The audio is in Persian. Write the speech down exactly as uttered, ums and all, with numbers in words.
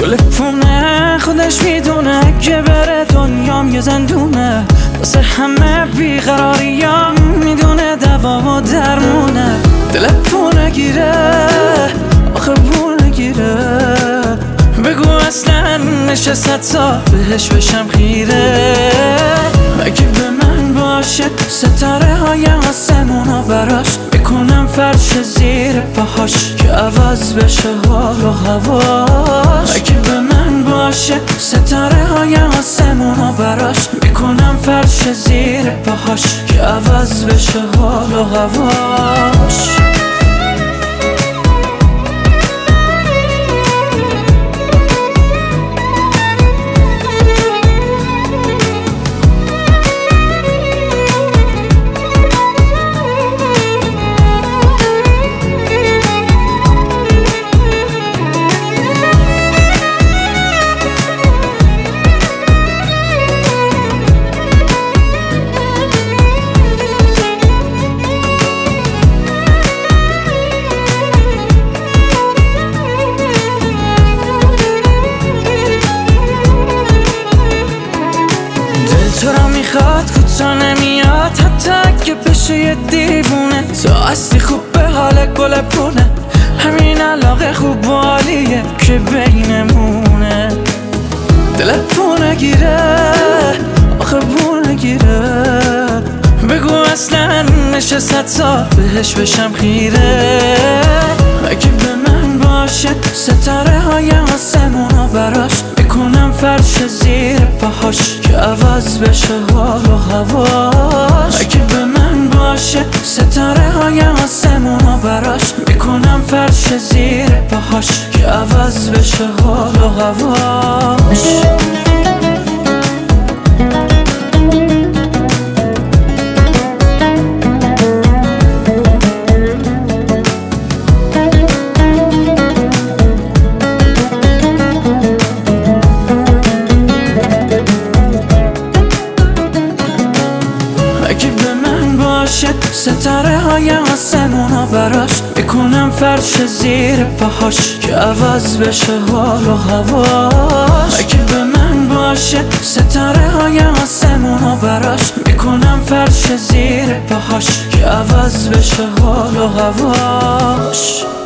گل پونه خودش میدونه اگه بره دنیام یه زندونه، واسه همه بیقراریام میدونه دوا و درمونه. دل پونه گیره آخه پونه گیره، بگو اصلا نشست تا بهش بشم خیره. اگه به من باشه ستاره های آسمونا براش، میکنم فرش زیر پاهاش که عوض بشه حال و هواش. اگه به من باشه ستاره های آسمونا براش، میکنم فرش زیر پاهاش که عوض بشه حال و هواش. تو را میخواد کوتا نمیاد، حتی اگه بشه یه دیوونه. تو هستی خوب به حال گل پونه، همین علاقه خوب و عالیه که بینمونه. دل پونه گیره آخه پونه گیره، بگو اصلا نشست تا بهش بشم خیره. اگه به من باشه ستاره های آسمونا براش، میکنم فرش زیر پاهاش که عوض بشه حال و هواش. اگه به من باشه ستاره های آسمونا براش، میکنم فرش زیر پاهاش که عوض بشه حال و هواش. ستاره های آسمونا براش، میکنم فرش زیر پاهاش که عوض بشه حال و هواش. اگه به من باشه ستاره های آسمونا براش، میکنم فرش زیر پاهاش که عوض بشه حال و هواش.